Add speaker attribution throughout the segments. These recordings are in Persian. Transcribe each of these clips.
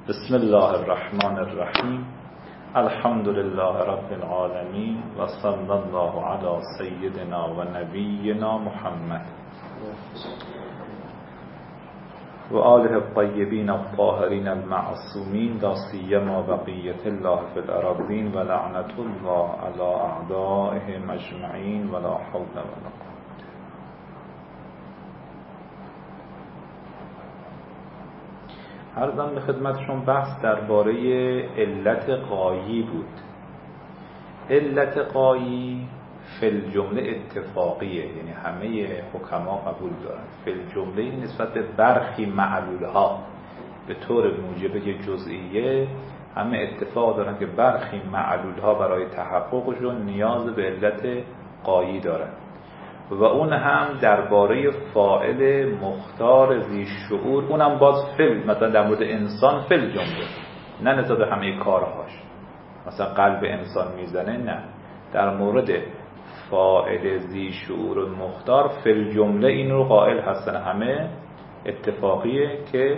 Speaker 1: بسم الله الرحمن الرحیم. الحمد لله رب العالمین و صلی الله علی سیدنا و نبینا محمد و آله الطیبین الطاهرین المعصومین لا سیما بقیة الله فی الارضین و لعنة الله علی اعدائهم اجمعین ولا حول ولا قوة. عرضم به خدمتشون بحث درباره علت غایی بود. علت غایی فی الجمله اتفاقیه، یعنی همه حکما قبول دارن. فی الجمله نسبت به برخی معلولها به طور موجبه جزئیه همه اتفاق دارن که برخی معلولها برای تحققشون نیاز به علت غایی دارن و اون هم درباره فاعل مختار ذی شعور، اونم باز فعل، مثلا در مورد انسان فعل جمله، نه نسبت به همه کارهاش. مثلا قلب انسان میزنه، نه، در مورد فاعل ذی شعور و مختار فعل جمله این رو قائل هستن، همه اتفاقیه که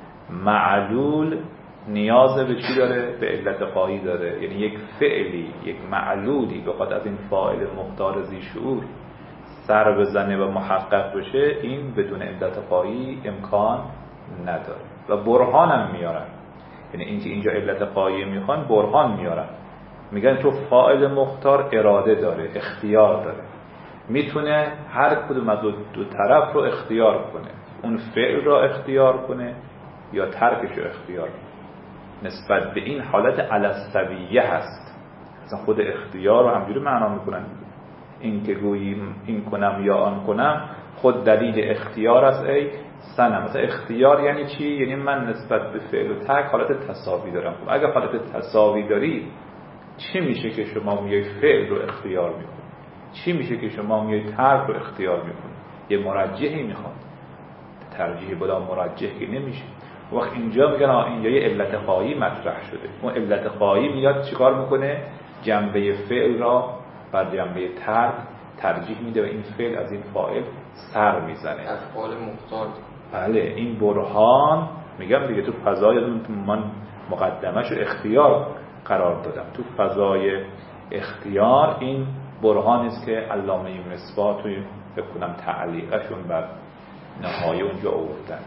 Speaker 1: معلول نیاز به چی داره؟ به علت غایی داره. یعنی یک فعلی، یک معلولی بخواد از این فاعل مختار ذی شعور سر بزنه و محقق بشه، این بدون علت غایی امکان نداره و برهان هم میارن. یعنی اینکه اینجا علت غایی میخوان برهان میارن، میگن تو فاعل مختار اراده داره، اختیار داره، میتونه هر کدوم از دو طرف رو اختیار کنه، اون فعل رو اختیار کنه یا ترکش رو اختیار کنه. نسبت به این حالت علسویه هست. مثلا خود اختیار رو همجوری معنا میکنن، این که گوییم این کنم یا آن کنم خود دلیل اختیار است. ای سنم، مثلا اختیار یعنی چی؟ یعنی من نسبت به فعل و ترک حالت تساوی دارم. خب اگر حالت تساوی داری، چی میشه که شما میای فعل رو اختیار میکنی؟ چی میشه که شما میای ترک رو اختیار میکنی؟ یه مرجحی میخواد، ترجیح بلا مرجح که نمیشه. وقت اینجا میگن اینجا یه علت غایی مطرح شده. اون علت غایی میاد چیکار میکنه؟ جنبه فعل را بر جنبه ترک ترجیح میده و این فعل از این فاعل سر میزنه.
Speaker 2: افعال مختار.
Speaker 1: بله، این برهان میگم دیگه. تو فضای من مقدمش رو اختیار قرار دادم. تو فضای اختیار این برهانی است که علامه مصباح توی فکر کنم تعلیقشون بر نهایه اونجا آوردن.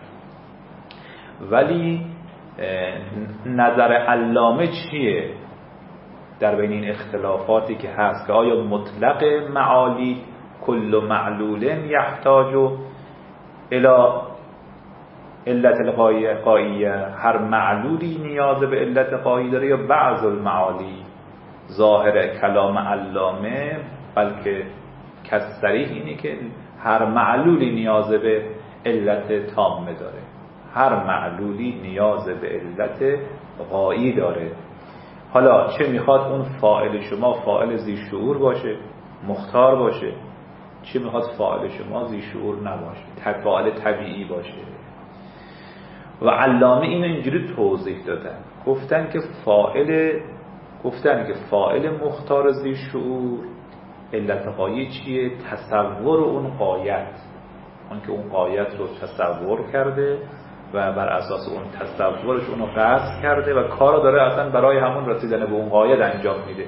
Speaker 1: ولی نظر علامه چیه در بین این اختلافاتی که هست که آیا مطلق معالی کل معلول یحتاج الی علت الغاییه، هر معلولی نیاز به علت غایی داره، یا بعض المعالی؟ ظاهر کلام علامه بلکه کسریح اینه که هر معلولی نیاز به علت تامه داره، هر معلولی نیاز به علت غایی داره. حالا چه میخواد اون فاعل شما فاعل ذی شعور باشه، مختار باشه، چه میخواد فاعل شما ذی شعور نباشه، فاعل طبیعی باشه. و علامه اینو اینجوری توضیح دادن، گفتن که فاعل مختار ذی شعور علت غایی چیه؟ تصور اون غایت، اون که اون غایت رو تصور کرده و بر اساس اون تصورش اونو قصد کرده و کارو داره اصلا برای همون رسیدن به اون غایت انجام میده.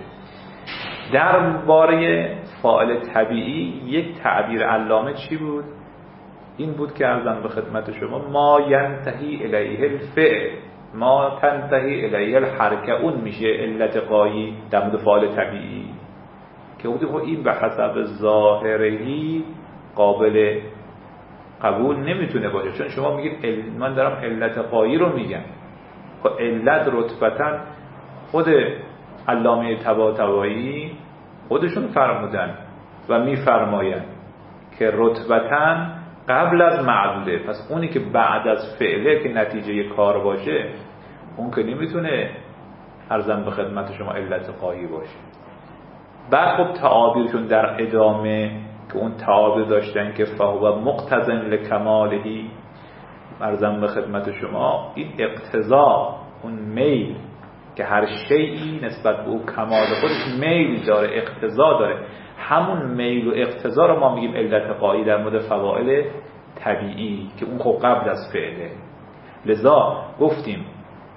Speaker 1: درباره فاعل طبیعی یک تعبیر علامه چی بود؟ این بود که عرضم به خدمت شما ما ینتهی الیه الفعل ما تنتهی الیه الحرکه، اون میشه علت غایی در مورد فاعل طبیعی، که این به حسب ظاهری قابل قبول نمیتونه باشه. چون شما میگید من دارم علت غایی رو میگم، خب علت رتبتا خود علامه طباطبایی خودشون فرمودن و میفرماین که رتبتا قبل از معلوله. پس اونی که بعد از فعله که نتیجه کار باشه، اون که نمیتونه عرضم به خدمت شما علت غایی باشه. بعد خب تعابیرشون در ادامه که اون تعابیر داشتن که فهو مقتضن لکمالهی، عرضم به خدمت شما این اقتضا، اون میل که هر شیئی نسبت به او کمال خودش میل داره، اقتضا داره، همون میل و اقتضا رو ما میگیم علت غایی در مورد فواعل طبیعی که اون خب قبل از فعله. لذا گفتیم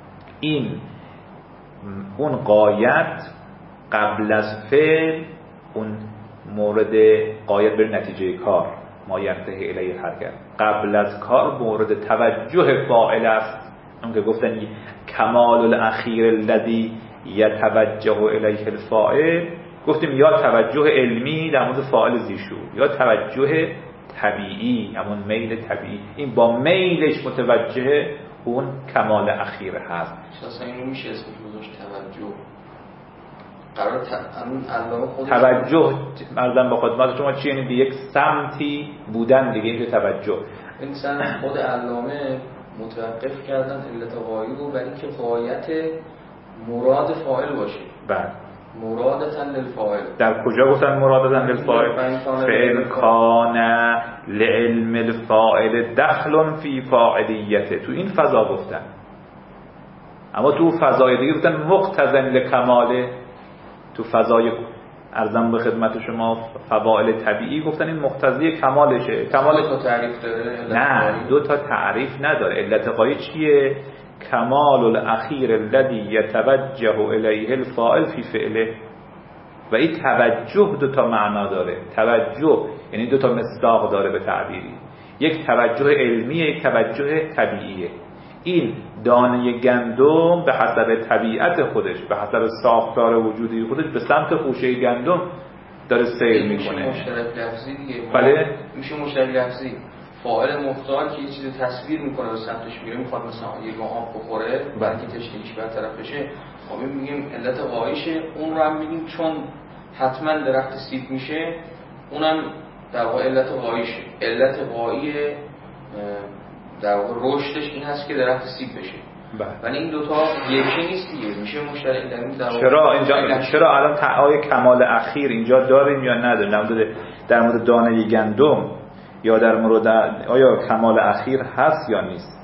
Speaker 1: اون غایت قبل از فعل، اون مورد غایت بر نتیجه کار، ما ینتهی الیه الحرکت، قبل از کار مورد توجه فاعل است. اون که گفتن کمال الاخیر الذی یتوجه الیه الفاعل، گفتیم یا توجه علمی در مورد فاعل ذیشور، یا توجه طبیعی، همون میل طبیعی. این با میلش متوجه اون کمال اخیر هست.
Speaker 2: اصلا اینو میشه اسمش گذاشت توجه. قرار علامه خودش
Speaker 1: توجه مردم با خدمت شما چی؟ یعنی به یک سمتی بودن دیگه، اینجا توجه.
Speaker 2: انسان خود علامه متوقف کردن علت غایی رو برای اینکه غایت مراد فاعل باشه.
Speaker 1: بله.
Speaker 2: مرادتن للفاعل.
Speaker 1: در کجا گفتن مرادتن للفاعل؟ فعل کان لعلم الفاعل دخل فی فاعلیته. تو این فضا گفتن. اما تو فضای دیگه گفتن مقتضن لکماله. تو فضای ارزم به خدمت شما فواعل طبیعی گفتن این مقتضی کمالشه. کمال
Speaker 2: دو تا تعریف داره؟
Speaker 1: نه، دو تا تعریف نداره. علت غایی چیه؟ کمال الاخیر الذی یتوجه الیه الفاعل فی فعله. و این توجه دو تا معنا داره. توجه یعنی دو تا مصداق داره به تعبیری. یک توجه علمیه، یک توجه طبیعیه. این دانه گندم به حسب طبیعت خودش، به حسب ساختار وجودی خودش به سمت خوشه گندم داره سیر میکنه.
Speaker 2: میشه مشترک لفظی دیگه.
Speaker 1: بله
Speaker 2: میشه مشترک لفظی. فاعل مختار که یه چیزی تصویر میکنه و سمتش میره، میخواد مثلا یه آب بخوره برای که تشنگیش برطرف بشه، خب میگیم علت غایشه. اون رو هم میگیم چون حتما درخت سیب میشه، اونم در واقع علت غایشه. علت غایی در واقع رشدش این هست که درخت سیب بشه. ولی این دوتا یکی نیست دیگه، میشه مشترک در این.
Speaker 1: چرا الان تعای کمال اخیر اینجا داریم یا نداریم؟ در مورد دانه گندم یا در مورد آیا کمال اخیر هست یا نیست؟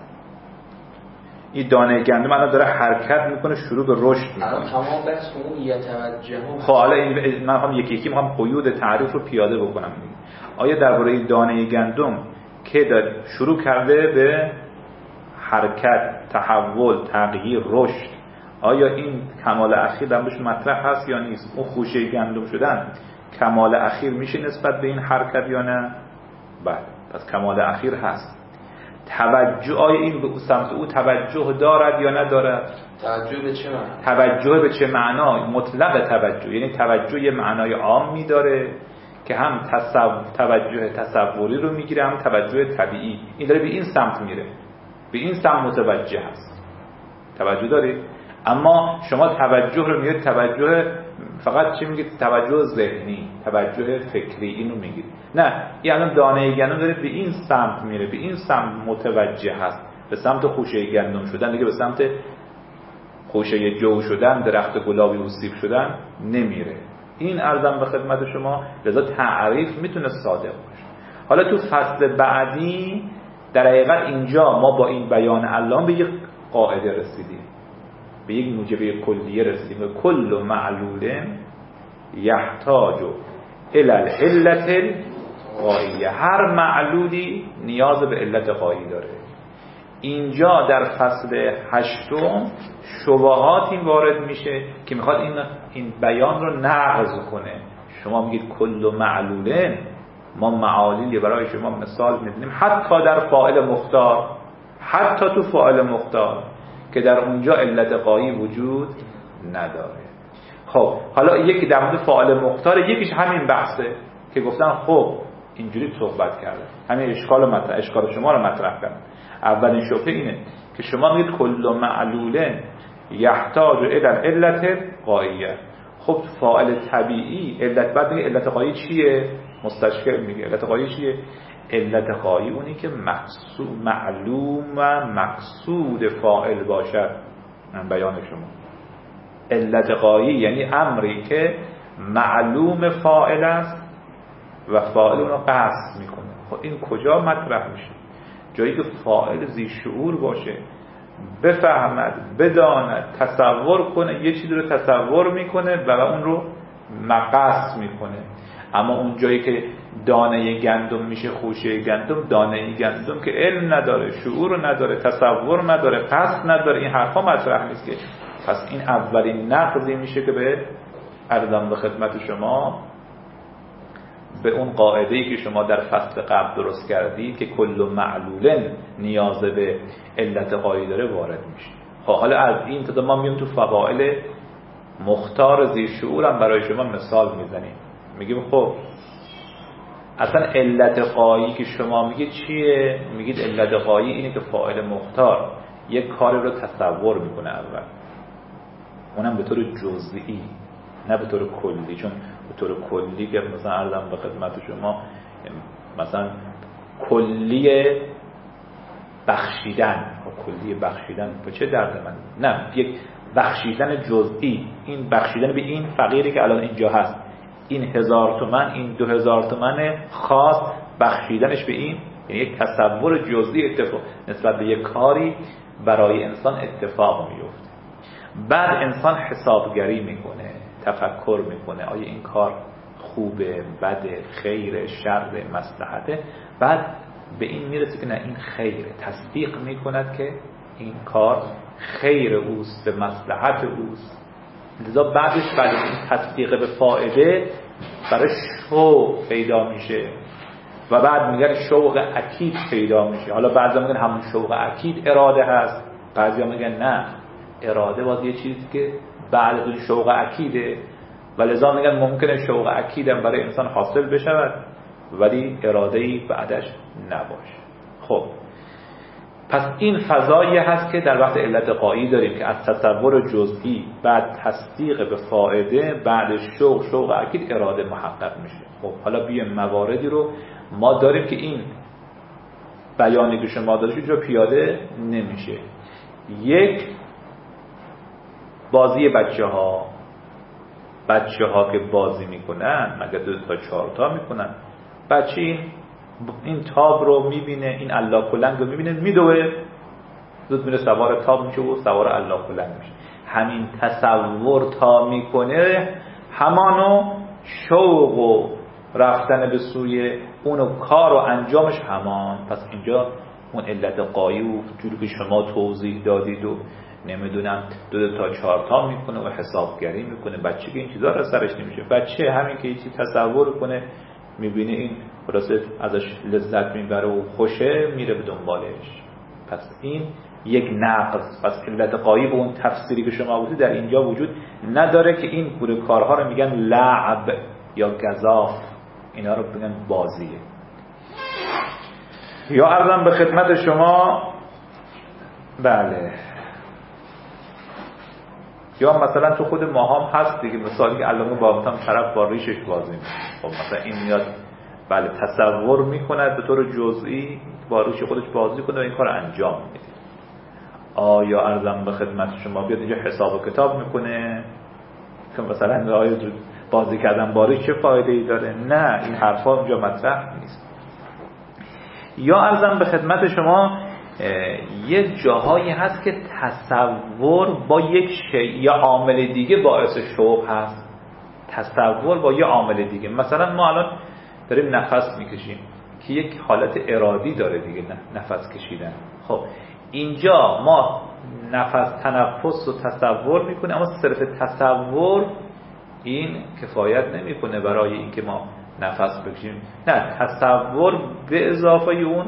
Speaker 1: این دانه گندم الان داره حرکت میکنه، شروع به رشد میکنه.
Speaker 2: الان تمام بحث اون یتوجه.
Speaker 1: خب حالا من میخوام یکی یکی میخوام قیود تعریف رو پیاده بکنم. آیا درباره دانه گندم که داره شروع کرده به حرکت، تحول، تغییر، رشد، آیا این کمال اخیر درش مطرح هست یا نیست؟ اون خوشه گندم شدن کمال اخیر میشه نسبت به این حرکت یا نه؟ بله، پس کمال اخیر هست. توجه آیا این به سمت او توجه دارد یا ندارد؟
Speaker 2: توجه به چه معنی؟
Speaker 1: توجه به چه معنا؟ مطلق توجه، یعنی توجه یه معنای عامی داره که هم توجه تصوری رو میگیره، هم توجه طبیعی. این داره به این سمت میره، به این سمت متوجه هست. توجه دارید؟ اما شما توجه رو میگید توجه فقط چی میگید؟ توجه ذهنی، توجه فکری، اینو میگید. نه، این الان دانه گندم داره به این سمت میره، به این سمت متوجه هست، به سمت خوشه گندم شدن دیگه، به سمت خوشه جو شدن، درخت گلابی و سیب شدن نمیره. این ارزم به خدمت شما. لذا تعریف میتونه صادق باشه. حالا تو فصل بعدی در حقیقت اینجا ما با این بیان علامه به یک قاعده رسیدیم، به یک موجبه کلیه رسیدیم. کل معلول یحتاج الی العلة الغایه. هر معلولی نیاز به علت غایی داره. اینجا در فصل 8 شبهاتی وارد میشه که میخواد این بیان رو نقض کنه. شما میگید کل معلوله، ما معالیلی برای شما مثال میدونیم حتی در فاعل مختار، حتی تو فاعل مختار که در اونجا علت غایی وجود نداره. خب حالا یکی در مورد فاعل مختار، یکیش همین بحثه که گفتن خب اینجوری صحبت کرده، همین اشکال شما رو مطرح کردن. اولین شبهه اینه که شما میگید کل معلوله یحتاج الی العلة غایه. خب فاعل طبیعی علت، بعد میگه علت غایی چیه؟ مستشکل میگه علت غایی چیه؟ علت غایی اونی که معلوم و مقصود فاعل باشد. من بیان شما علت غایی یعنی امری که معلوم فاعل است و فاعل اون رو قصد میکنه. خب این کجا مطرح میشه؟ جایی که فاعل ذی شعور باشه، بفهمد، بداند، تصور کنه، یه چیزی رو تصور میکنه و اون رو مقصد میکنه. اما اون جایی که دانه گندم میشه خوشه گندم، دانه گندم که علم نداره، شعور نداره، تصور نداره، قصد نداره، این حرفا مطرح نیست که. پس این اولین نقضی میشه که به عرضم به خدمت شما به اون قاعده‌ای که شما در فصل قبل درست کردید که کل معلول نیاز به علت غایی داره وارد میشه. حالا از این تا ما میام تو فواعل مختار زیر شعورم برای شما مثال میزنیم. میگیم خب اصلا علت غایی که شما میگید چیه؟ میگید علت غایی اینه که فاعل مختار یک کاری رو تصور میکنه اول، اونم به طور جزئی نه به طور کلی. چون به طور کلی که مثلا عرضم به خدمت شما مثلا کلی بخشیدن، کلی بخشیدن به چه درد من؟ نه، یک بخشیدن جزئی. این بخشیدن به این فقیری که الان اینجا هست، این 1000 تومان، این 2000 تومان خاص، بخشیدنش به این یعنی یک تصور جزئی اتفاق نسبت به یک کاری برای انسان اتفاق میفته. بعد انسان حسابگری میکنه، تفکر میکنه آیا این کار خوبه، بده، خیره، شر، مصلحته. بعد به این میرسه که نه این خیره، تصدیق میکند که این کار خیر اوست، به مصلحت اوست. لذا بعدش بعد این تصدیق به فائده برای شوق پیدا میشه و بعد میگن شوق اکید پیدا میشه. حالا بعضی میگن همون شوق اکید اراده هست، بعضی میگن نه، اراده باز یه چیزی که بعد از شوق اکیده و لذا میگن ممکنه شوق اکیدم برای انسان حاصل بشود ولی اراده‌ای بعدش نباشه. خب پس این فضایی هست که در وقت علت غایی داریم که از تصور جزئی، بعد تصدیق به فائده، بعد شوق اکید، اراده محقق میشه. خب حالا بیایم مواردی رو ما داریم که این بیانی که شما دارید اینجا پیاده نمیشه. یک، بازی بچه ها که بازی میکنن مگه 2 تا 4 تا میکنن؟ بچه این تاب رو میبینه، این الله کلنگ رو میبینه، میدوه، زود میره سوار تاب میشه و سوار الله کلنگ میشه. همین تصور تا میکنه همانو شوق و رفتن به سوی اونو کار و انجامش همان. پس اینجا اون علت غایی و جوری که شما توضیح دادید و نمیدونم 2 تا 4 تا میکنه و حسابگری میکنه. بچه که این چیزا رو سرش نمیشه. بچه همین که چیزی تصور کنه میبینه این خلاصه ازش لذت میبره و خوشه، میره به دنبالش. پس این یک نقض. پس علت غایی به اون تفسیری که شما گفتید در اینجا وجود نداره که این گونه کارها رو میگن لعب یا گزاف، اینا رو بگن بازیه. یا عرضم به خدمت شما بله، یا مثلا تو خود ما هم هست دیگه، مثالی که علامه بابتان طرف با ریشش بازی میکنه. خب مثلا این میاد بله تصور میکنه به طور جزئی با ریش خودش بازی کنه و این کار انجام میده. آیا عرضم به خدمت شما بیاد اینجا حساب و کتاب میکنه که مثلا آیا بازی کردن با ریش چه فایده ای داره؟ نه، این حرفا اونجا مطرح نیست. یا عرضم به خدمت شما یه جاهایی هست که تصور با یک شیء یا عامل دیگه باعث شوق هست. تصور با یه عامل دیگه، مثلا ما الان داریم نفس میکشیم که یک حالت ارادی داره دیگه، نفس کشیدن. خب اینجا ما نفس تنفس رو تصور میکنه، اما صرف تصور این کفایت نمیکنه برای اینکه ما نفس بکشیم. نه، تصور به اضافه اون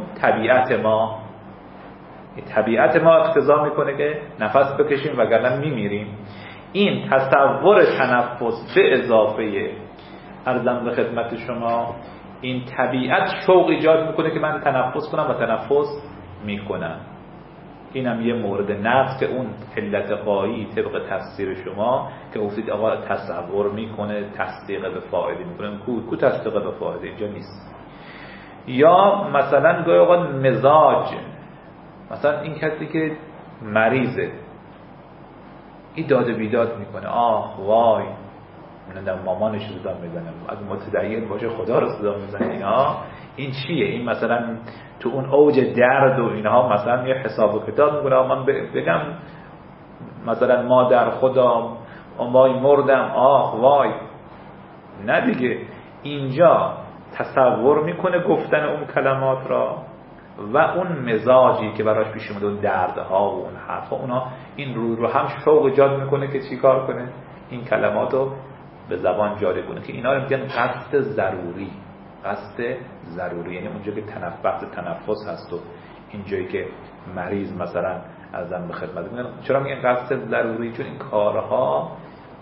Speaker 1: طبیعت ما اقتضا میکنه که نفس بکشیم وگرنه میمیریم. این تصور تنفس به اضافه عرضم به خدمت شما این طبیعت شوق ایجاد میکنه که من تنفس کنم و تنفس میکنم. اینم یه مورد نقص که اون علت غایی طبق تفسیر شما که گفتید آقا تصور میکنه، تصدیق به فائده میکنه، کو تصدیق به فائده اینجا نیست. یا مثلا گاهی اوقات مزاج، مثلا این کسی که مریضه این داد بیداد میکنه، آه وای من مامانش صدا میزنه، اگه متدین باشه خدا رو صدا میزنه. این چیه؟ این مثلا تو اون اوج درد و اینها مثلا یه حساب و کتاب میکنه. من بگم مثلا مادر خدا وای مردم، آه وای، نه دیگه. اینجا تصور میکنه گفتن اون کلمات را و اون مزاجی که براش پیش اومده، اون دردها و اون حرفا، اونا این رو هم شوق ایجاد میکنه که چی کار کنه؟ این کلمات رو به زبان جاری کنه، که اینا رو میگن قصد ضروری. قصد ضروری یعنی اونجا که بحث تنفس هست و اینجایی که مریض مثلا ازم به خدمت میگن. چرا میگن قصد ضروری؟ چون این کارها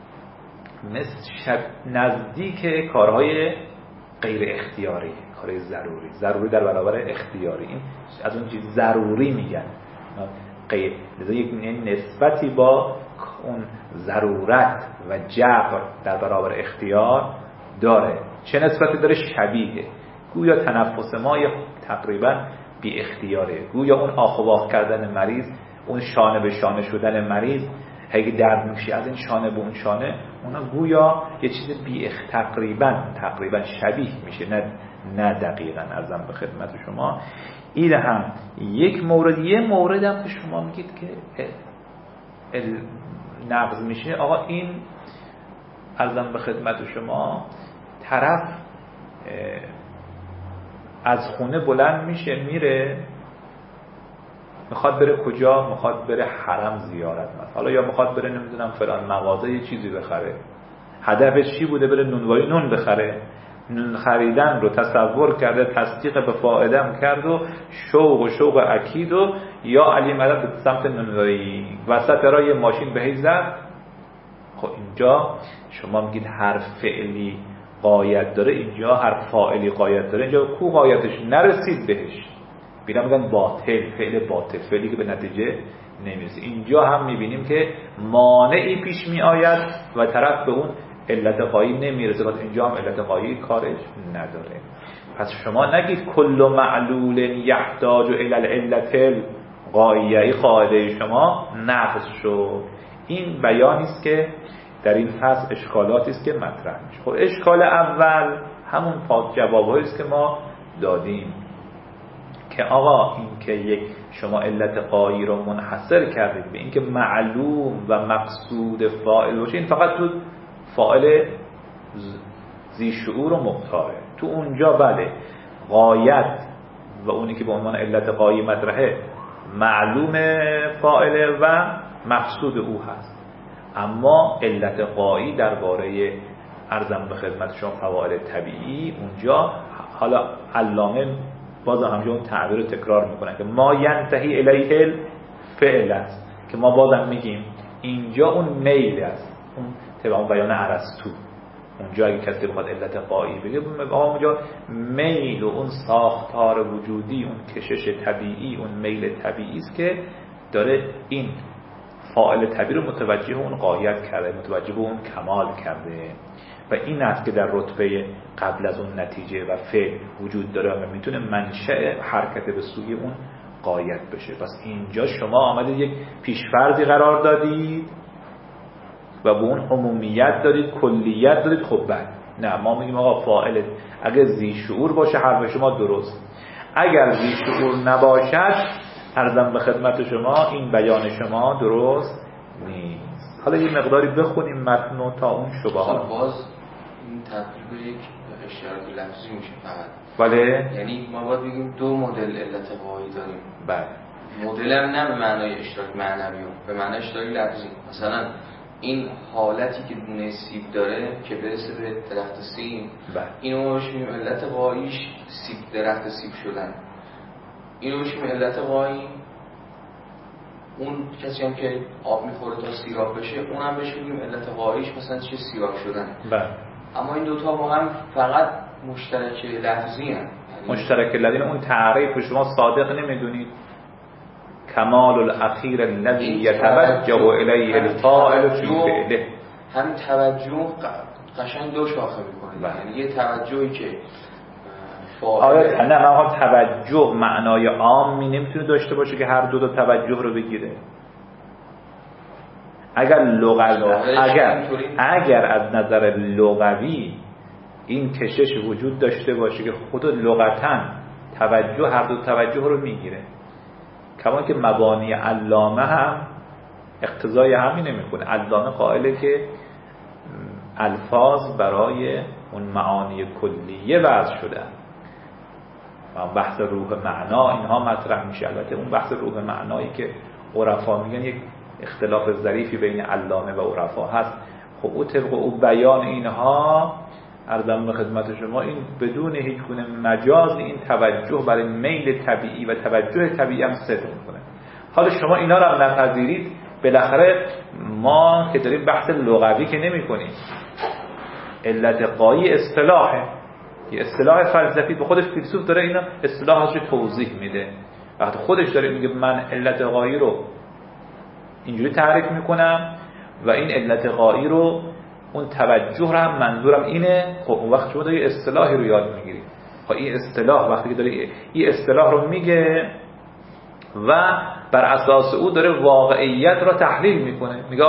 Speaker 1: مثل نزدیک کارهای غیر اختیاری، کارهای ضروری در برابر اختیاری. این از اون چیز ضروری میگن غیر، یک نسبتی با اون ضرورت و جبر در برابر اختیار داره. چه نسبتی داره؟ شبیه. گویا تنفس ما تقریبا بی اختیاره، گویا اون آخ و واخ کردن مریض، اون شانه به شانه شدن مریض، اگه درد میشه از این شانه به اون شانه، اونا گویا یه چیز تقریبا شبیه میشه، نه دقیقاً. ارزم به خدمت شما این هم یک مورد. یه مورد هم که شما میگید که نقض میشه، آقا این ارزم به خدمت شما طرف از خونه بلند میشه میره، میخواد بره کجا؟ میخواد بره حرم زیارت مثلا، حالا یا میخواد بره نمیدونم فلان مغازه یه چیزی بخره. هدفش چی بوده؟ بره نون بخره. نون خریدن رو تصور کرده، تصدیق به فائدم کرد و شوق اکید و یا علی مدد به سمت نونوایی. وسط راه یه ماشین بهش زد. خب اینجا شما میگید هر فعلی غایت داره، اینجا هر فاعلی غایت داره. اینجا کو غایتش نرسید بهش، بینا میگن باطل، فعل باطل، فعلی که به نتیجه نمیرسه. اینجا هم میبینیم که مانعی پیش میآید و طرف به اون علت غایی نمیرسه، واسه اینجا هم علت غایی کارش نداره. پس شما نگید کل معلول یحتاج الی العلت الغایه، قاعده شما نقض شد. این بیانی است که در این فصل اشکالاتی است که مطرح میشه. خب اشکال اول همون پاک جوابایی است که ما دادیم که آقا این که یک شما علت غایی رو منحصر کردید به اینکه معلوم و مقصود فاعل باشه، این فقط تو فاعل ذی شعور و مختاره. تو اونجا بله غایت و اونی که به عنوان علت غایی مطرحه معلوم فاعل و مقصود او هست، اما علت غایی درباره ارزم به خدمت شما فواعل طبیعی اونجا، حالا علامه باز همجا اون تعبیر رو تکرار میکنن که ما ینتهی الیه الفعل است، که ما بازم میگیم اینجا اون میل است، اون طبعا بیان ارسطو. اونجا اگه کسی بخواد علت غایی بگه، اونجا میل و اون ساختار وجودی، اون کشش طبیعی، اون میل طبیعی است که داره این فاعل طبیعی رو متوجه اون غایت کرده، متوجه اون کمال کرده، و این است که در رتبه قبل از اون نتیجه و فعل وجود داره و میتونه منشأ حرکت به سوی اون غایت بشه. پس اینجا شما آمدید یک پیشفرضی قرار دادید و به اون عمومیت دادید، کلیت دادید. خب بعد نه، ما میگیم آقا فاعل اگه ذی شعور باشه حرف شما درست، اگر ذی شعور نباشد عرضم به خدمت شما این بیان شما درست نیست. حالا یه مقداری بخونیم متن تا اون شبهات.
Speaker 2: باز این تبدیل به یک اشتراک لفظی میشه فقط.
Speaker 1: بله،
Speaker 2: یعنی ما باید بگیم دو مدل علت غایی داریم.
Speaker 1: بله.
Speaker 2: مدل هم نه به معنای اشتراک معنوی، به معنای اشتراک لفظی. مثلا این حالتی که دونه سیب داره که برسه به درخت سیب، اینو بهش میگیم علت غاییش سیب، درخت سیب شدن. اینو بهش میگیم علت غایی. اون کسی هم که آب میخوره تا سیراب بشه، اونم بهش میگیم علت غاییش مثلا چه سیراب شدن.
Speaker 1: بله.
Speaker 2: اما این دوتا با هم فقط مشترک لفظی هستند.
Speaker 1: مشترک لفظی. اون تعریف شما صادق نمیدونید. کمال الاخیر الذی یتوجه الیه الفاعل فی فعله.
Speaker 2: همین توجه قشنگ دو شاخه میکنه. یعنی یه توجهی که
Speaker 1: آره نه، من توجه معنای عامی نمیتونه داشته باشه که هر دو توجه رو بگیره. اگر از نظر لغوی این کشش وجود داشته باشه که خود لغتاً توجه هر دو توجه رو میگیره، کما که مبانی علامه هم اقتضای همین نمیکنه. علامه قائله که الفاظ برای اون معانی کلیه وضع شدن. بحث روح معنا اینها مطرح میشه. البته اون بحث روح معنایی که عرفا میگن یک اختلاف ظریفی بین علامه و عرفا هست. خب او طبق او بیان اینها عرضم به خدمت شما این بدون هیچ گونه مجاز این توجه برای میل طبیعی و توجه طبیعی هم صدق میکنه. حالا شما اینا رو هم نپذیرید، بالاخره ما که داریم بحث لغوی که نمی کنیم. علت غایی اصطلاحه، یه اصطلاح فلسفی، به خودش فیلسوف داره اینا اصطلاحش رو توضیح میده. وقتی خودش داره میگه من علت غایی رو اینجوری تعریف میکنم و این علت غایی رو اون توجه رو هم منظورم اینه، خب اون وقت شما داری اصطلاحی رو یاد میگیری. خب این اصطلاح وقتی که داری این اصطلاح رو میگه و بر اساس او داره واقعیت رو تحلیل میکنه، میگه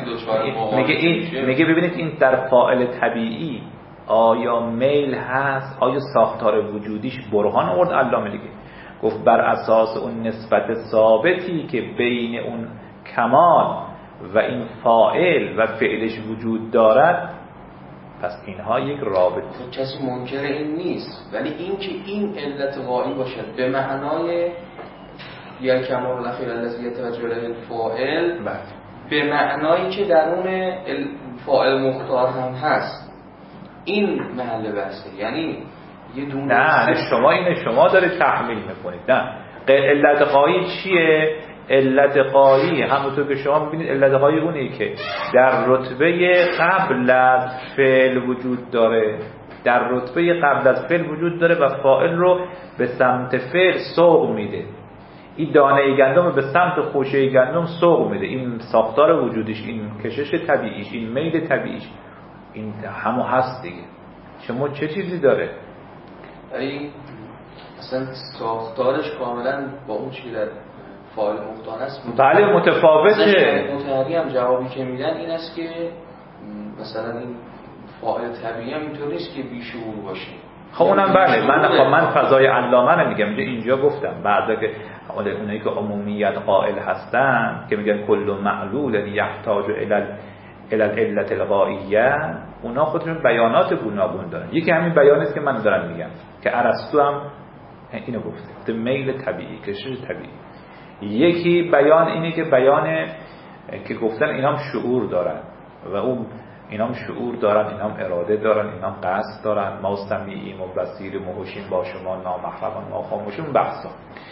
Speaker 1: میگه ببینید این در فاعل طبیعی آیا میل هست، آیا ساختار وجودیش برهان آورد. علامه دیگه گفت بر اساس اون نسبت ثابتی که بین اون کمال و این فاعل و فعلش وجود دارد، پس اینها یک رابطه.
Speaker 2: کسی منکر این نیست، ولی این که این علت غایی باشد به معنای یا کمال الاخیر الذی یتوجه الیه الفاعل، به معنایی که درون فاعل مختار هم هست، این محل بحثه. یعنی یه دونه
Speaker 1: نه شما داره تحمیل میکنید. نه علت غایی چیه؟ علت غایی همونطور که شما میبینید علت غایی اونه که در رتبه قبل از فعل وجود داره، در رتبه قبل از فعل وجود داره و فاعل رو به سمت فعل سوق میده. این دانه گندم رو به سمت خوشه گندم سوق میده. این ساختار وجودیش، این کشش طبیعیش، این میل طبیعیش، این همو هست دیگه. شما چه چیزی داره؟
Speaker 2: ای اصلا ساختارش کاملا با اون چیزی در فاعل مختار است.
Speaker 1: بله متفاوته.
Speaker 2: متحری هم جوابی که میدن این است که مثلا این فاعل طبیعی هم اینطور نیست که بیشعور باشه.
Speaker 1: خب اونم بله، من فضای علامه رو میگم. اینجا گفتم بعدا که اونایی که عمومیت قائل هستن که میگن کل معلول یحتاج الی العلت الغائیه، اونا خودشون بیانات گوناگون دارن. یکی همین بیانی است که من دارم میگم که ارسطو هم اینو گفته، میل طبیعی، کشش طبیعی. یکی بیان اینه که بیان که گفتن اینام شعور دارن و اون اینام شعور دارن، اینام اراده دارن، اینام قصد دارن. ما سمیعیم و بصیریم و هوشیم با شما نامحرمان ما خاموشیم. بحثا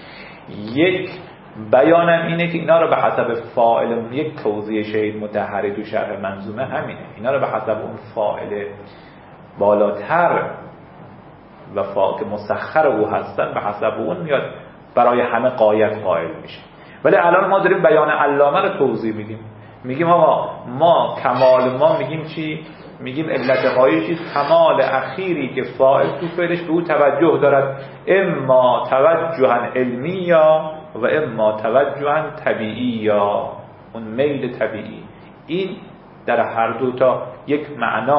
Speaker 1: یک بیانم اینه که اینا رو به حسب فاعل، یک توضیح شهید مطهری تو شرح منظومه همینه، اینا رو به حسب اون فاعل بالاتر و فاعل که مسخر او هستن به حسب اون میاد برای همه غایت قائل میشه. ولی الان ما داریم بیان علامه رو توضیح میدیم، میگیم ما کمال ما میگیم چی؟ میگیم علت غایی چیست؟ کمال اخیری که فاعل تو فعلش به او توجه دارد، اما توجها علمی یا و اما توجها طبیعی یا اون میل طبیعی. این در هر دو تا یک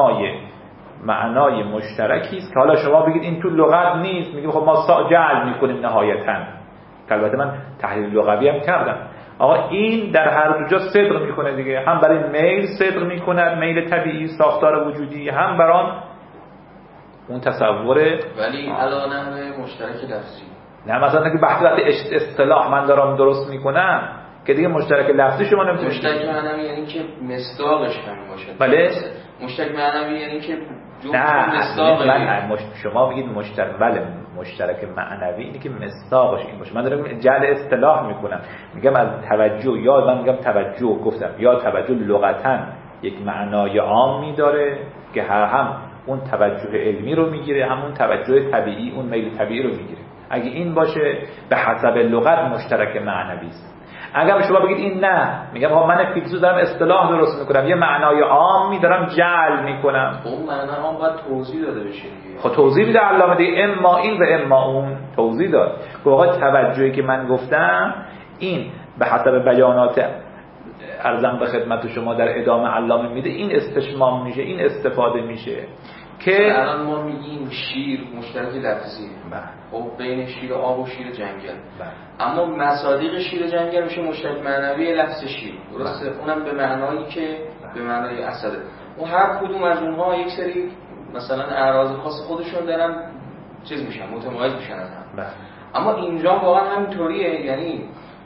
Speaker 1: معنای مشترکی است که حالا شما بگید این تو لغت نیست، میگیم خب ما جعل میکنیم نهایتاً، که البته من تحلیل لغوی هم کردم. آقا این در هر دو جا صدق میکنه دیگه، هم برای میل صدق میکنه، میل طبیعی ساختار وجودی، هم برای اون تصوره.
Speaker 2: ولی الان هم مشترک لفظی
Speaker 1: نه، مثلا که بحث اصطلاح من دارم درست میکنم که دیگه مشترک لفظی شما نمیتونید.
Speaker 2: مشترک معنوی یعنی که مصداقش همین باشه.
Speaker 1: بله
Speaker 2: مشترک معنوی یعنی که
Speaker 1: نه شما بگید مشترک، بله مشترک معنوی اینه که مصداقش این باشه. من دارم جعل اصطلاح میکنم، میگم از توجه، یا من میگم توجه گفتم، یا توجه لغتاً یک معنای عامی داره که هم اون توجه علمی رو میگیره، همون توجه طبیعی، اون میل طبیعی رو میگیره. اگه این باشه به حسب لغت مشترک معنوی است. اگر شما بگید این نه، میگم من فیلسوف دارم اصطلاح درست میکنم، یه معنای عامی دارم جعل میکنم.
Speaker 2: اون معنای عام باید توضیح داده بشه دیگه.
Speaker 1: خب توضیح میده علامه دیگه، اما این و اما اون توضیح داد. که آقا توجهی که من گفتم این به حسب بیانات عرضم به خدمت شما در ادامه علامه میده، این استشمام میشه، این استفاده میشه که
Speaker 2: الان ما میگیم شیر مشترک لفظیه. خب بین شیر آب و شیر جنگل. اما مصادیق شیر جنگل میشه مشترک معنوی لفظ شیر. درسته؟ اونم به معنایی که به معنای اسده. و هر کدوم از اونها یک سری مثلا اعراض خاص خودشون دارن چیز میشن، متمایز میشن از هم. اما اینجا واقعا همینطوریه، یعنی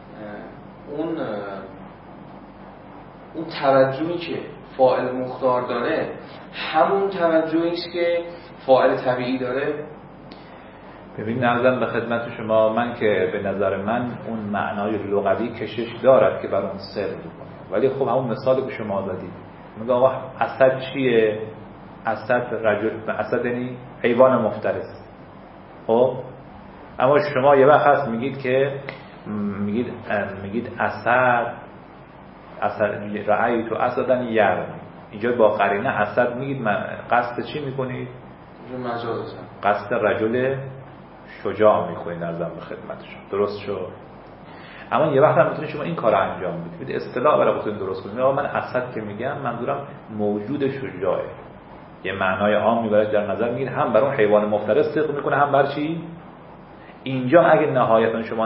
Speaker 2: اون توجهی که فاعل مختار داره همون توجهی است که فاعل طبیعی داره.
Speaker 1: ببین نظرم به خدمت شما، من که به نظر من اون معنای لغوی کشش دارد که بر اون سر بکنه، ولی خب همون مثال که شما زدید، میگه آقا اسد چیه؟ اسد یعنی حیوان مفترس. خب اما شما یه وقت هست میگید اسد رأی تو اسدن یرم، اینجا با قرینه اسد میگید، قصد چی میکنید؟
Speaker 2: مجاز
Speaker 1: قصد رجل شجاع میکنید. نظرم به خدمتشون درست شد. اما یه وقت هم میتونید شما این کار انجام بدید، اصطلاح برای خودتون درست کنید. آقا من اسد که میگم منظورم موجود شجاعه، یه معنای عام میبرید در نظر میگید، هم برای حیوان مفترس صدق میکنه، هم بر چی؟ اینجا اگه نهایتا شما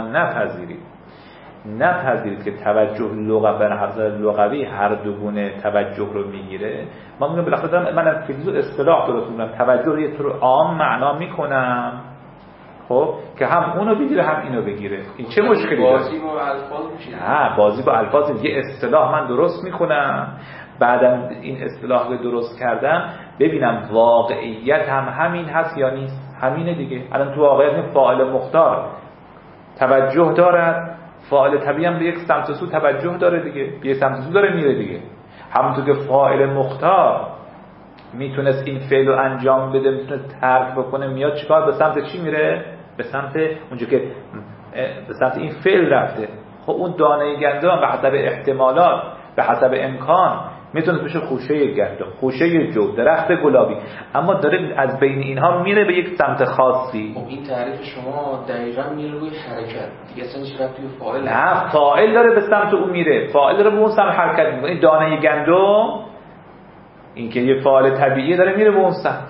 Speaker 1: نپذیرید که توجه لغوی هر دو گونه توجه رو میگیره، ما میگم بالاخره من فیلسوف اصطلاح درست میکنم، توجه رو یه طور عام معنا میکنم، خب که هم اونو بگیره هم اینو بگیره. این چه مشکلی داره؟
Speaker 2: بازی با الفاظ میشه.
Speaker 1: نه، بازی با الفاظ. یه اصطلاح من درست میکنم، بعدم این اصطلاح رو درست کردم ببینم واقعیت هم همین هست یا نیست. همینه دیگه. الان تو واقعیت فاعل مختار توجه دارد، فاعل طبیعی هم به یک سمت سو توجه داره دیگه، به یک سمت سو داره میره دیگه. همونطور که فاعل مختار میتونست این فعل رو انجام بده، میتونست ترک بکنه، میاد چیکار؟ به سمت چی میره؟ به سمت اونجا که به سمت این فعل رفته. خب اون دانه گندم به حسب احتمالات، به حسب امکان میتونه بشه خوشه گندم، خوشه جو، درخت گلابی، اما داره از بین اینها میره به یک سمت خاصی.
Speaker 2: خب این تعریف شما دقیقاً میره روی حرکت دیگه، اصلا هیچ ربطی به فاعل
Speaker 1: نه، فاعل داره به سمت اون میره، فاعل داره به اون سمت حرکت میکنه. این دانه گندم این که یه فاعل طبیعی داره میره به اون سمت.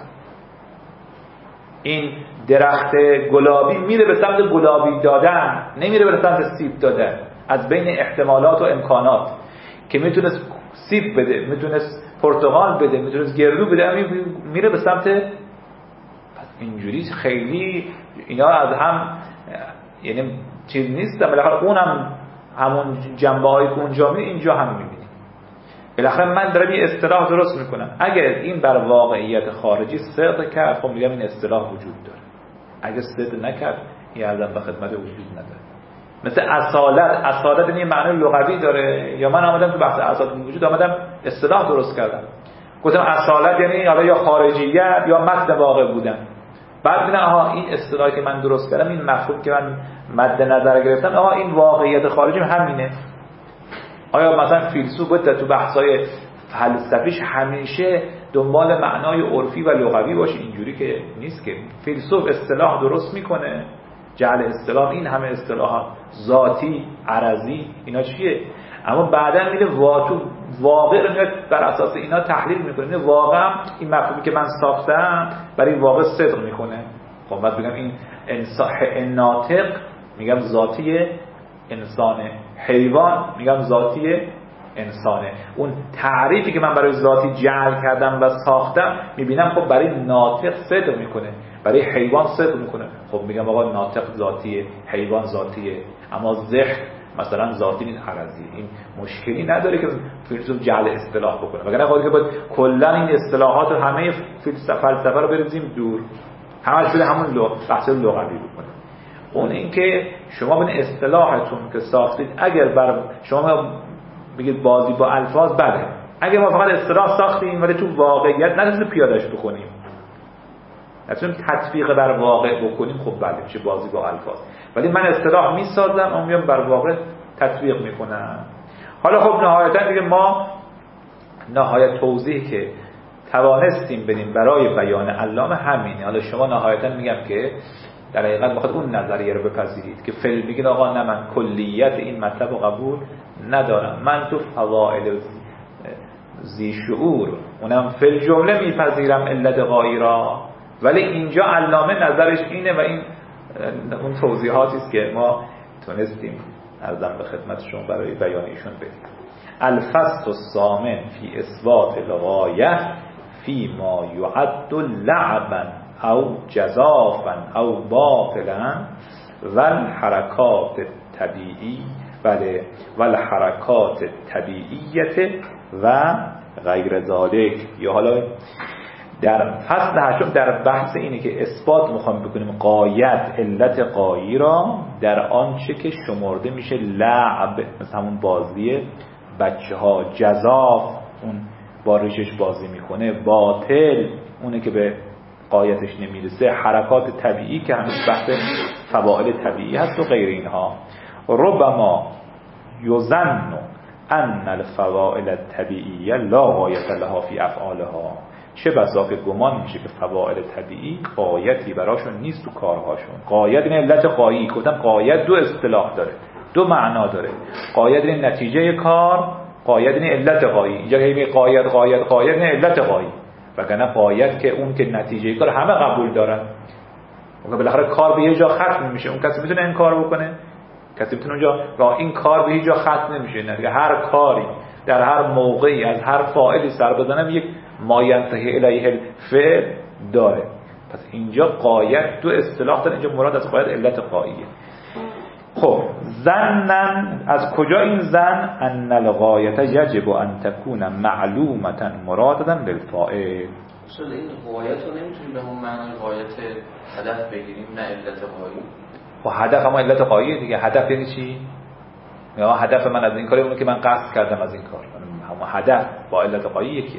Speaker 1: این درخت گلابی میره به سمت گلابی دادن، نمیره به سمت سیب دادن. از بین احتمالات و امکانات که میتونست سیب بده، میتونست پرتقال بده، میتونست گردو بده، میره به سمت. پس اینجوری خیلی اینا از هم یعنی چیز نیست. بالاخره اونم همون جنبه‌های که اونجا میبینی اینجا هم میبینی. بالاخره من دارم یه اصطلاح درست میکنم، اگر این بر واقعیت خارجی صدق کرد خب میگم این اصطلاح وجود داره. اگر صدق نکرد این ازم به خدمت وجود نداره. مثل اصالت این معنی لغوی داره، یا من آمدم تو بحث اصالت وجود آمدم اصطلاح درست کردم، گفتم اصالت یعنی حالا یا خارجیت یا متن واقع بودن. بعد دیدم آها این اصطلاحی که من درست کردم، این مفهوم که من مد نظر گرفتم، آها این واقعیت خارجی همینه. آیا مثلا فیلسوف بود تو بحث‌های فلسفیش همیشه دنبال معنای عرفی و لغوی باشه؟ اینجوری که نیست که. فیلسوف اصطلاح درست میکنه، جعل اصطلاح، این همه اصطلاحات ذاتی، عرضی، اینا چیه؟ اما بعداً میره واقع رو میاد بر اساس اینا تحلیل میکنه. واقعا این مفهومی که من ساختم برای واقع صدق میکنه. خب بعد بگم این ناطق میگم ذاتی انسانه، حیوان میگم ذاتی انسانه. اون تعریفی که من برای ذاتی جعل کردم و ساختم میبینم خب برای ناطق صدق میکنه، برای حیوان صدق میکنه. خب میگم آقا ناطق ذاتیه، حیوان ذاتیه، اما ذهن مثلا ذاتی نیست، عرضی. این مشکلی نداره که فیلسوف جعل اصطلاح بکنه، وگرنه خواهد که باید کلا این اصطلاحات رو همه فلسفه رو بریزیم دور، همش بده همون بحث لغوی بکنه. اون اینکه شما بین اصطلاحتون که ساختید اگر بر شما بگید بازی با الفاظ، بله، اگر ما فقط اصطلاح ساختیم ولی تو واقعیت نتونیم پیادهش بکنیم، نتونیم تطبیق بر واقع بکنیم، خب بله میشه بازی با الفاظ. ولی من اصطلاح میسازم اما میام بر واقع تطبیق میکنم. حالا خب نهایتا دیگه ما نهایت توضیح که توانستیم بدیم برای بیان علامه همینه. حالا شما نهایتا میگم که در حقیقت میخواد اون نظریه رو بپذیرید که فعل بگید آقا نه من کلیت این مطلب رو قبول ندارم، من تو فواید ذی شعور اونم فعل جمله میپذیرم علت غایی را، ولی اینجا علامه نظرش اینه و این اون توضیحاتی است که ما تونستیم عرضم به خدمت شما برای بیان ایشون بدیم. الفصل الثامن فی اثبات الغایه فی ما یعد لعبا او جزافا او باطلا و الحرکات الطبیعی و الحرکات الطبیعیت و غیر ذالک. یا حالا در فصل هشتم در بحث اینه که اثبات میخوام بکنیم قایت علت قایی را در آنچه که شمرده میشه لعب، مثل همون بازی بچه ها، جزاف اون با ریشش بازی میکنه، باطل اونه که به قایتش نمیرسه، حرکات طبیعی که هنوز بحث فواعل طبیعی هست و غیر اینها. ربما یظن ان الفواعل الطبیعیه لا غایت لها فی افعالها. چه بسا که گمان میشه که فواعل طبیعی غایتی براشون نیست تو کارهاشون. غایت این علت قایی، گفتم غایت دو اصطلاح داره، دو معنا داره. غایت این نتیجه کار، غایت این علت قایی. اینجا که غایت این علت قایی، وگرنه غایت که اون که نتیجه کار همه قبول دارن. بالاخره کار به یه جا ختم نمیشه، اون کسی میتونه این کار بکنه، کسی میتونه اونجا و این کار به یه جا ختم نمیشه. نه، هر کاری در هر موقعی از هر فاعلی سر بزنه یک ما ینتهی الیه الفعل داره. پس اینجا غایت دو اصطلاح داره، اینجا مراد از غایت علت قاییه. خب ظنن، از کجا این ظن؟ ان الغایت یجب ان تکون معلومه مرادة للفاعل.
Speaker 2: اصلا این غایت رو نمیتونیم به اون معنی غایت هدف بگیریم، نه علت قایی.
Speaker 1: و هدف هم علت قاییه دیگه. هدف یعنی چی؟ یا هدف من از این کار اونه که من قصد کردم از این کار. هم هدف با علت قایی یکیه.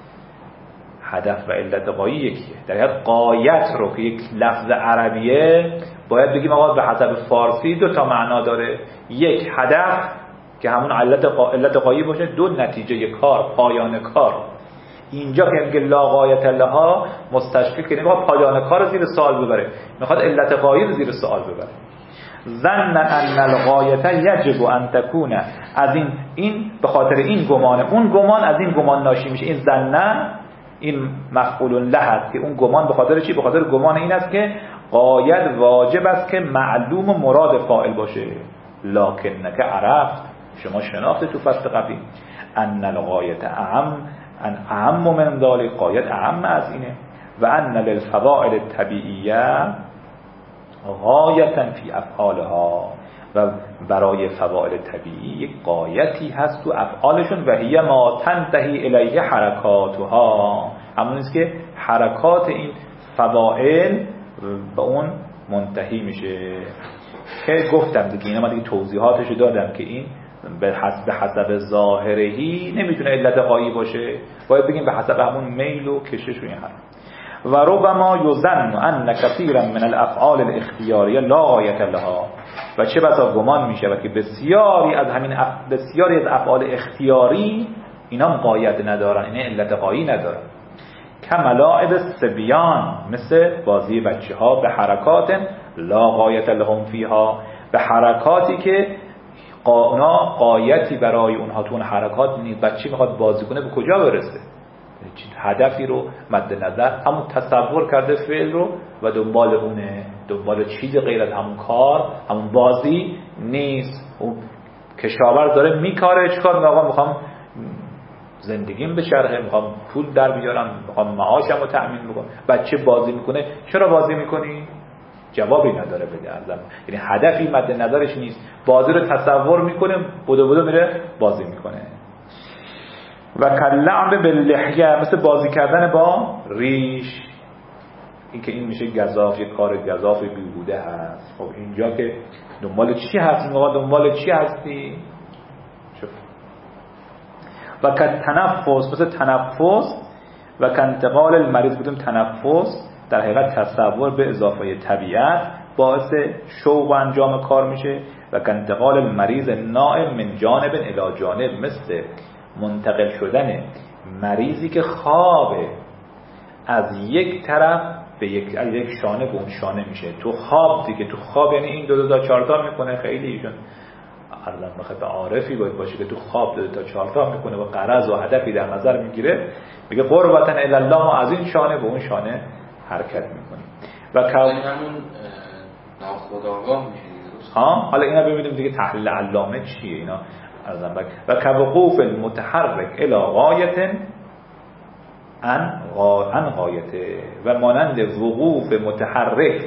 Speaker 1: هدف و علت قایی یکیه. در حقیقت قایت رو که یک لفظ عربیه باید بگیم آقا به حسب فارسی دو تا معنا داره. یک هدف که همون علت قایی باشه، دو نتیجه کار، پایان کار. اینجا که میگه لا غایت لها مستشکل که نمیخواد پایان کار رو زیر سوال ببره، میخواد علت قایی رو زیر سوال ببره. ظن ان الغایت یجب ان تکون، از این به خاطر این گمانه، اون گمان از این گمان ناشی میشه. این ظن این مفعول له است که اون گمان به خاطر چی؟ به خاطر گمان این است که غایت واجب است که معلوم و مراد فاعل باشه. لکنک عرفت، شما شناخته تو فصل قبلی ان الغایت اعم من ذلک، غایت اعم از اینه. و ان للفواعل الطبیعیه غایتا فی افعالها، و برای فواعل طبیعی یک غایتی هست تو افعالشون. و هی ما تنتهی الیه حرکاتها، همون است که حرکات این فواعل به اون منتهی میشه. که گفتم دیگه اینا من دیگه توضیحاتشو دادم که این به حسب ظاهرهی نمیتونه علت قایی باشه، باید بگیم به حسب همون میل و کشش و این حرف. و ربما یظن ان کثیرا من الافعال الاختیاریه لا غایت لها، و چه بسا گمان میشه و که بسیاری از افعال اختیاری اینا غایت ندارن، اینا علت قایی ندارن. کملاعب الصبیان، مثل بازی بچه ها، به حرکات لا غایت لهم فیها، به حرکاتی که اونا غایتی برای اونها تو اون حرکات نیست. بچه میخواد بازی کنه به کجا برسه؟ هدفی رو مد نظر، همون تصور کرده فعل رو و دنبال اونه، دنبال چیز غیر از همون کار، همون بازی نیست. اون کشاورز داره میکاره، چیکار میگه؟ آقا میخوام زندگیم بچرخه، میخوام پول در بیارم، میخوام معاشم رو تأمین بکنم. بچه بازی میکنه، چرا بازی میکنی؟ جوابی نداره بده ازم، یعنی هدفی مد نظرش نیست، بازی رو تصور میکنه، بدو میره بازی میکنه. و کلعب باللحیه، مثل بازی کردن با ریش، این که این میشه گزاف، یک کار گزاف بیهوده هست. خب اینجا که دنبال چی هستی؟ دنبال چی هستی؟ شوف. و تنفس، مثل تنفس. و انتقال المریض، بودیم تنفس در حقیقت تصور به اضافه طبیعت باعث شوق و انجام کار میشه. و انتقال المریض نائم من جانب الی جانب، مثل منتقل شدن مریضی که خوابه از یک طرف به یک شانه به اون شانه میشه. تو خواب دیگه، تو خواب یعنی این 2 تا 4 تا میکنه. خیلی ایشون عرضم بخواد به عارفی باید باشه که تو خواب 2 تا 4 تا میکنه و غرض و هدفی در نظر میگیره، میگه قربتن الی الله، از این شانه به اون شانه حرکت میکنه. و
Speaker 2: همون ناخودآگاه میشه.
Speaker 1: حالا اینا ببینیم دیگه تحلیل علامه چیه. اینا و كوقوف المتحرک الى غایت عن غایته، و مانند وقوف متحرک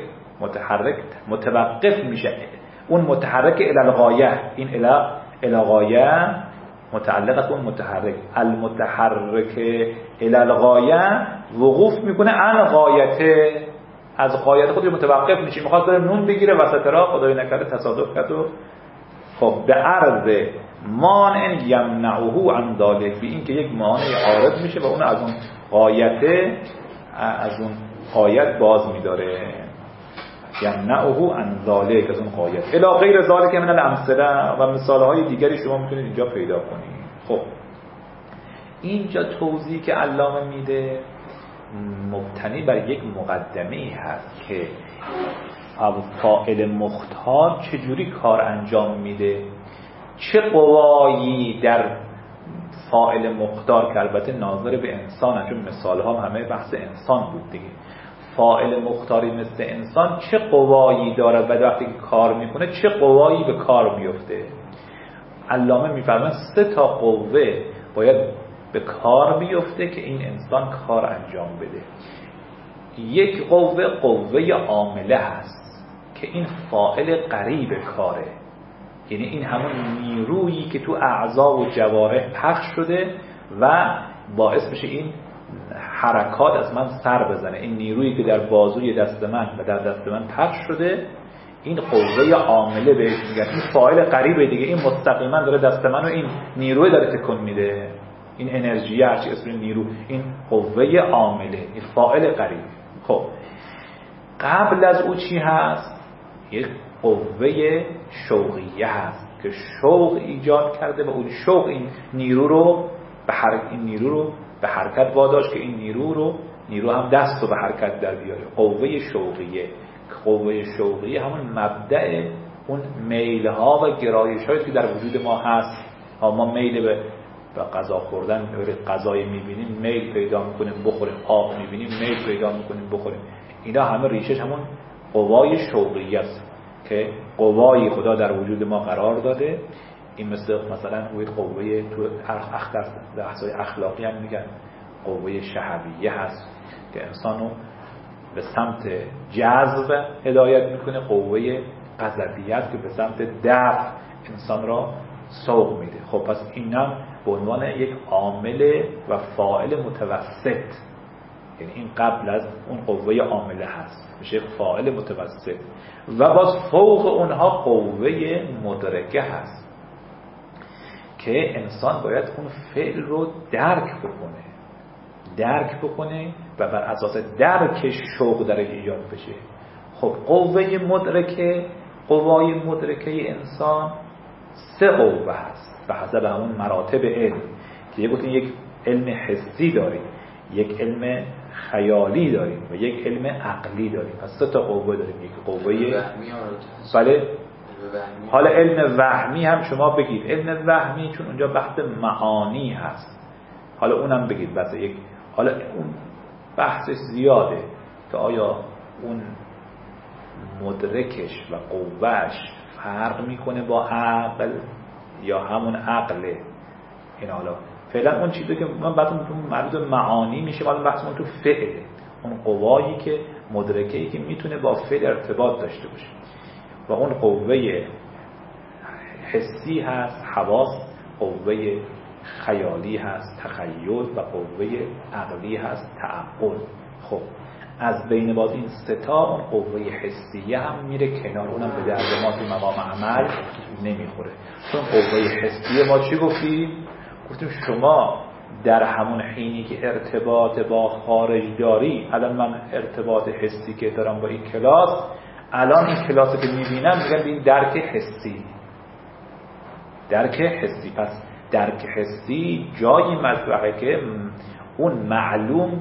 Speaker 1: متوقف میشه اون متحرک الی الغایه، این الی غایه متعلق است اون متحرک، المتحرک الی الغایه وقوف میکنه عن غایته، از غایت خودش متوقف میشه، میخواد بره نون بگیره وسط راه، خدای نکرده تصادف کرد و خب به عرض مانع یمنعه عن ذلک، به این که یک مانع عارض میشه و اون از اون غایته، از اون غایت باز میداره، یمنعه عن ذلک، از اون غایت. الی غیر ذلک من الامثله، و مثالهای دیگری شما میتونید اینجا پیدا کنید. خب اینجا توضیحی که علامه میده مبتنی بر یک مقدمه‌ای هست که فاعل مختار چجوری کار انجام میده، چه قوایی در فاعل مختار که البته ناظر به انسان، چون مثال ها همه بحث انسان بود دیگه، فاعل مختاری مثل انسان چه قوایی داره و وقتی که کار میکنه چه قوایی به کار میفته. علامه میفرماید 3 تا قوه باید به کار بیفته که این انسان کار انجام بده. یک قوه عامله هست که این فاعل قریب کاره، یعنی این همون نیرویی که تو اعضا و جوارح پخش شده و باعث بشه این حرکات از من سر بزنه، این نیرویی که در بازوی دست من و در دست من پخش شده، این قوه عامله بهش میگن. این فاعل قریبه دیگه، این مستقیما داره دست منو این نیروی داره تکون میده، این انرژی هرچی اسم نیرو، این قوه عامله، این فاعل قریب. خب قبل از او چی هست؟ یک قوه شوقیه هست که شوق ایجاد کرده و اون شوق این نیرو رو به حرکت واداشت که این نیرو هم دست رو به حرکت در بیاره. قوه شوقیه همون مبدأ اون میل ها و گرایش هایی که در وجود ما هست. ما میل به غذا خوردن، غذای میبینیم میل پیدا میکنیم بخوریم، آب میبینیم میل پیدا میکنیم بخوریم، اینا همه ریشش همون قوای شوقیه است که قوای خدا در وجود ما قرار داده. این مثلا قوه تو بحث‌های اخلاقی هم میگن قوه شهویه هست که انسانو به سمت جذب هدایت میکنه، قوه غضبیه است که به سمت دفع انسان را سوق میده. خب پس اینم به عنوان یک عامل و فاعل متوسط، یعنی این قبل از اون قوه عامله هست، میشه فاعل متوسط. و باز فوق اونها قوه مدرکه هست که انسان باید اون فعل رو درک بکنه و بر اساس درکش شوق در ایجاد بشه. خب قوای مدرکه انسان 3 قوه هست به حسب همون مراتب علم که یک علم حسی داریم، یک علم خیالی داریم و یک علم عقلی داریم. پس 3 تا قوه داریم. یک قوه بله، حالا علم وهمی هم شما بگید، علم وهمی چون اونجا بحث معانی هست، حالا اونم بگید بس حالا اون بحثش زیاده که آیا اون مدرکش و قوهش فرق میکنه با عقل یا همون عقله. این حالا فعلا اون چیزی که من بعد مربوط معانی میشه، حالا بحثمون تو فعله، اون قوایی که مدرکه‌ای که میتونه با فعل ارتباط داشته باشه. و اون قوه حسی هست حواس، قوه خیالی هست تخیل و قوه عقلی هست تعقل. خب از بین باز این 3 تا اون قوه حسیه هم میره کنار، اونم به درد ما تو مقام عمل نمیخوره. چون قوه حسیه ما چی گفتیم شما در همون حینی که ارتباط با خارج داری، الان من ارتباط حسی که دارم با این کلاس، الان این کلاسی که میبینم میگن این درک حسی. پس درک حسی جایی مطرحه که اون معلوم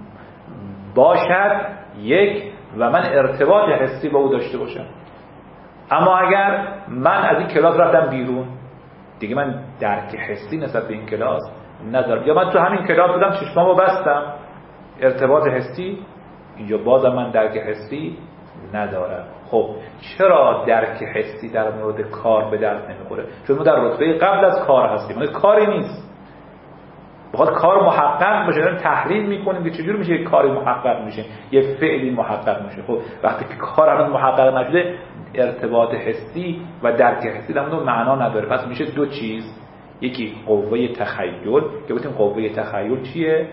Speaker 1: باشد یک و من ارتباط حسی با او داشته باشم. اما اگر من از این کلاس رفتم بیرون دیگه من درک حسی نسبت به این کلاس ندارم، یا من تو همین کلاس بودم چشمامو بستم ارتباط حسی، اینجا بازم من درک حسی ندارم. خب چرا درک حسی در مورد کار به درد نمیخوره؟ چون ما در رتبه قبل از کار هستیم، اون کاری نیست. بخواد کار محقق بشه، داریم تحلیل میکنیم که چجور میشه یک کاری محقق میشه، یک فعلی محقق میشه. خب وقتی که کار الان محقق نشده، ارتباط حسی و درک حسی در اون معنا نداره. پس میشه دو چیز، یکی قوه تخیل که گفتیم قوه تخیل چیه؟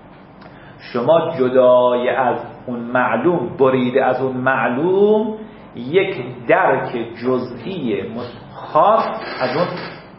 Speaker 1: شما جدای از اون معلوم، بریده از اون معلوم، یک درک جزئی خاص از اون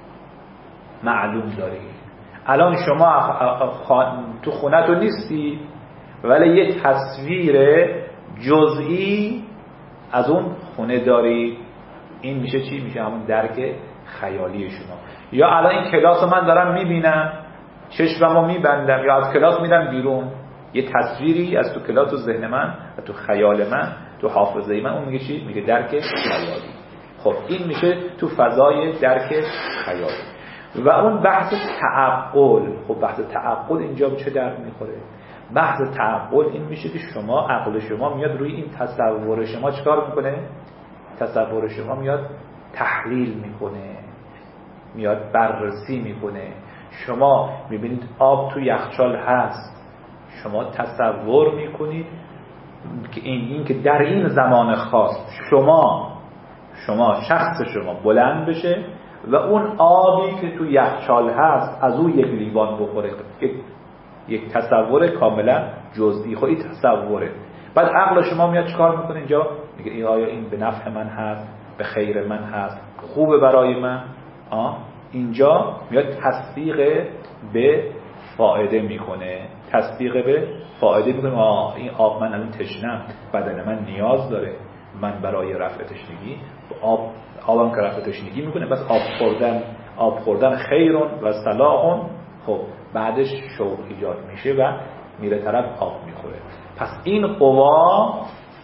Speaker 1: معلوم دارید. الان شما تو خونه تو نیستی، ولی یه تصویر جزئی از اون خونه دارید. این میشه چی؟ میشه همون درک خیالی شما. یا الان این کلاس رو من دارم میبینم، چشممو میبندم یا از کلاس میرم بیرون، یه تصویری از تو کلاس تو ذهن من و تو خیال من، تو حافظه من، اون میگه چی؟ میگه درک خیالی. خب این میشه تو فضای درک خیالی. و اون بحث تعقل. خب بحث تعقل اینجا به چه درد میخوره؟ بحث تعقل این میشه که شما، عقل شما میاد روی این تصور شما چیکار میکنه؟ تصور شما میاد تحلیل میکنه، میاد بررسی میکنه. شما میبینید آب تو یخچال هست، شما تصور میکنید که این که در این زمان خاص شما شخص شما بلند بشه و اون آبی که تو یخچال هست از او یک لیوان بخوره. یک تصور کاملا جزئی. خب این تصوره. بعد عقل شما میاد چیکار میکنه اینجا؟ میگه آیا این به نفع من هست، به خیر من هست، خوبه برای من؟ اینجا میاد تصدیق به فائده میکنه. تصدیق به فائده میکنه. این آب، من الان تشنم، بدن من نیاز داره، من برای رفع تشنگی آبم که رفع تشنگی میکنه، بس آب خوردن خیرون و صلاحون. خب بعدش شوق ایجاد میشه و میره طرف آب میخوره. پس این قوا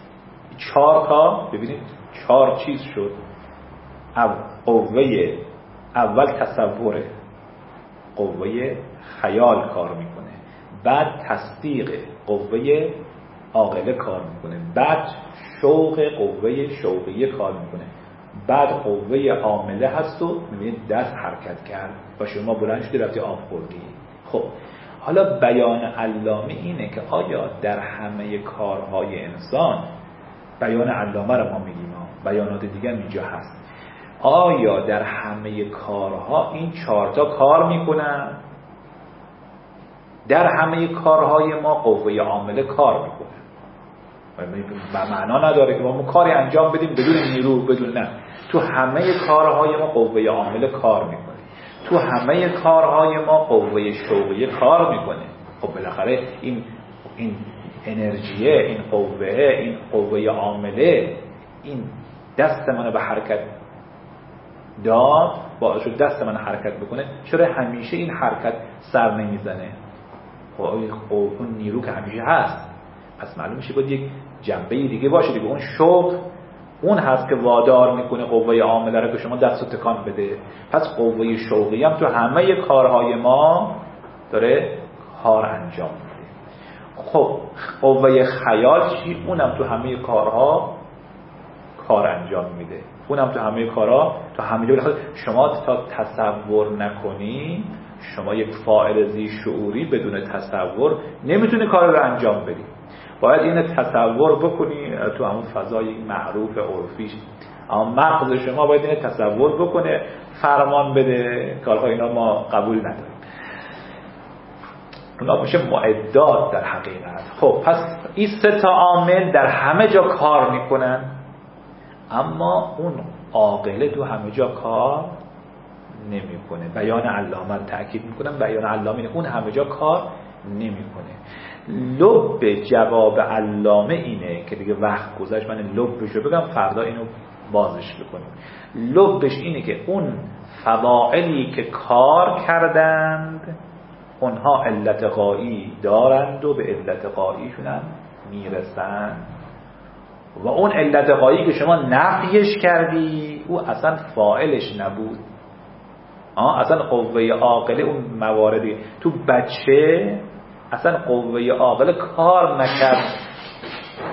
Speaker 1: 4 تا، ببینید 4 چیز شد. قوه اول تصوره، قوه خیال کار میکنه، بعد تصدیق قوه عاقله کار میکنه، بعد شوق قوه شوقیه کار میکنه، بعد قوه عامله هست و میبینید دست حرکت کرد و شما بلند شدی رفتی آب خوردی. خب حالا بیان علامه اینه که آیا در همه کارهای انسان، بیان علامه رو ما میگیم، بیانات دیگه اینجا هست، آیا در همه کارها این 4 تا کار میکنن؟ در همه کارهای ما قوه عامله کار میکنه. و معنا نداره که ما کاری انجام بدیم بدون نیرو، بدون، نه، تو همه کارهای ما قوه عامله کار میکنه. تو همه کارهای ما قوه شوقیه کار میکنه. خب بالاخره این انرژیه، این قوه عامله، این دست منو به حرکت داد، باعث شد دست من حرکت بکنه. چرا همیشه این حرکت سر نمیزنه؟ خب اون نیرو که همیشه هست، پس معلوم میشه باید یک جنبه دیگه باشه دیگه. اون شوق اون هست که وادار میکنه قوه عامله رو که شما دستو تکان بده. پس قوه شوقی هم تو همه کارهای ما داره کار انجام میده. خب قوه خیال چی؟ اونم تو همه کارها کار انجام میده. اونم تو همه کارها، تو همه جا. شما تا تصور نکنی، شما یک فاعل ذی شعوری بدون تصور نمیتونه کار رو انجام بدی. باید اینو تصور بکنی تو همون فضای معروف عرفیش. اما مغز شما باید اینو تصور بکنه، فرمان بده. کارها اینا ما قبول نداریم. اونا میشه معدات در حقیقت. خب پس این 3 تا عامل در همه جا کار میکنن، اما اون عاقله تو همه جا کار نمیکنه. بیان علامه تأکید میکنم، بیان علامه اون همه جا کار نمیکنه. لب جواب علامه اینه که دیگه وقت گذشت، من لبشو بگم فردا اینو بازش بکنیم. لبش اینه که اون فواعلی که کار کردند اونها علت غایی دارند و به علت غاییشون هم میرسند. و اون علت غایی که شما نفیش کردی او اصلا فاعلش نبود. اصلا قوه عاقله اون مواردی تو بچه اصلا قوه عاقله کار نکرد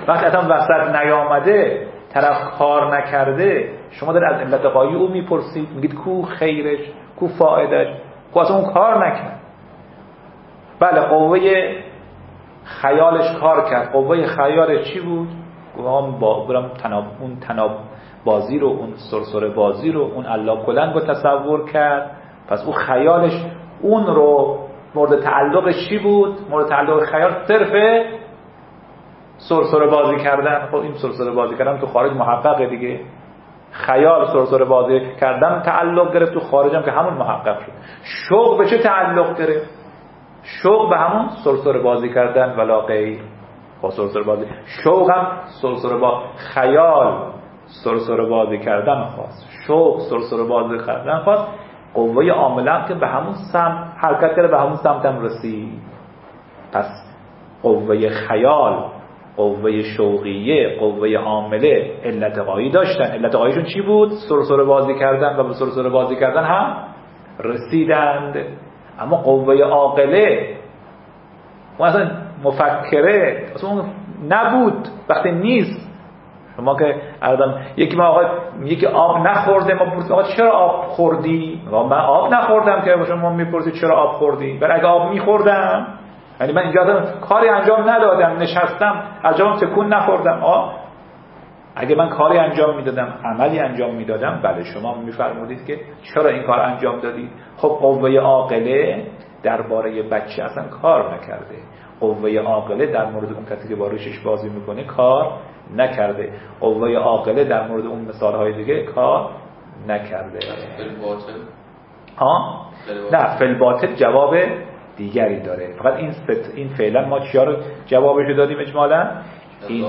Speaker 1: وقتی اصلا وسط نیامده، طرف کار نکرده، شما در از علت غایی او میپرسید، میگید کو خیرش، کو فایدهش، کو اصلا اون کار نکرد. بله قوه خیالش کار کرد. قوه خیالش چی بود؟ برم اون تناب بازی رو، اون سرسره بازی رو، اون علا کلنگ رو تصور کرد. پس اون خیالش اون رو مورد تعلقش چی بود؟ مورد تعلق خیال صرف سرسره بازی کردن. خب این سرسره بازی کردن تو خارج محققه دیگه. خیال سرسره بازی کردن تعلق گرفت، تو خارج هم که همون محقق شد. شوق به چه تعلق گرفت؟ شوق به همون سرسره بازی کردن ولا غیر. با سرسره بازی شوق هم سرسره با خیال سرسره بازی کردن خواست، شوق سرسره بازی کردن خواست. قوه عامله که به همون سمت حرکت کرده، به همون سمت هم رسید. پس قوه خیال، قوه شوقیه، قوه عامله علت غایی داشتن. علت غاییشون چی بود؟ سرسره بازی کردن و به سرسره بازی کردن هم رسیدند. اما قوه عاقله اون اصلا مفکره اصلا اون نبود. وقتی نیست، شما که اردم یکی آب نخورده، ما بپرسیم آقا چرا آب خوردی؟ من آب نخوردم که شما میپرسید چرا آب خوردی؟ ولی اگه آب میخوردم، یعنی من اینجا کاری انجام ندادم، نشستم از جام تکون نخوردم. اگه من کاری انجام میدادم، عملی انجام میدادم، بله شما میفرمودید که چرا این کار انجام دادید؟ خب قوه عاقله درباره بچه اصلا کار نکرده. قوه عاقله در مورد اون کسی که با ریشش بازی میکنه کار نکرده. قوه عاقله در مورد اون مثالهای دیگه کار نکرده. نه، فی‌الباطل جواب دیگری داره. فقط این فعلا ما چیا رو جوابشو دادیم اجمالا؟ این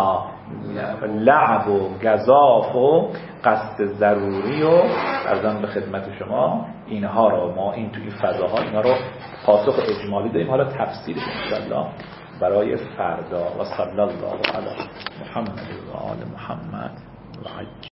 Speaker 1: لعب و گزاف و قصد ضروری و عرضم به خدمت شما اینها رو ما این تو این فضاها اینا رو پاسخ اجمالی داریم. حالا تفصیلش انشاءالله برای فردا. و صلی الله علی محمد و آل محمد و